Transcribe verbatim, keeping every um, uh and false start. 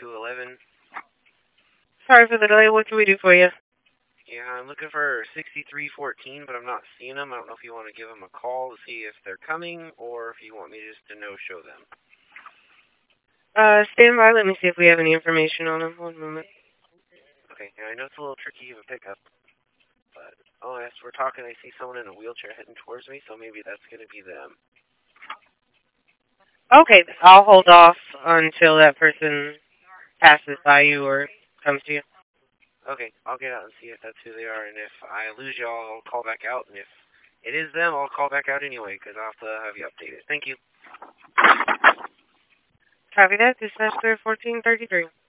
two eleven. Sorry for the delay. What can we do for you? Yeah, I'm looking for sixty-three fourteen, but I'm not seeing them. I don't know if you want to give them a call to see if they're coming, or if you want me just to no-show them. Uh, stand by. Let me see if we have any information on them. One moment. Okay, yeah, I know it's a little tricky of a pickup, but, oh, as we're talking, I see someone in a wheelchair heading towards me, so maybe that's going to be them. Okay, I'll hold off until that person passes by you or comes to you. Okay, I'll get out and see if that's who they are, and if I lose you, I'll call back out, and if it is them, I'll call back out anyway, because I'll have to have you updated. Thank you. Copy that. Dispatch clear fourteen thirty-three.